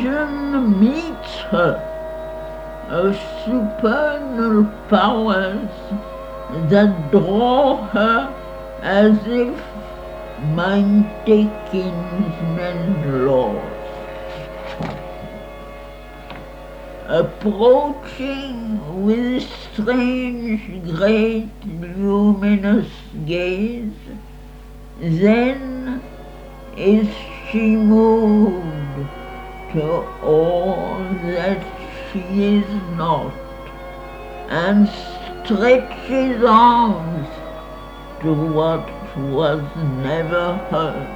vision meets her, of supernal powers that draw her as if mighty kinsmen lords. Approaching with strange, great, luminous gaze, then is she moved to all that she is not, and stretches arms to what was never hers.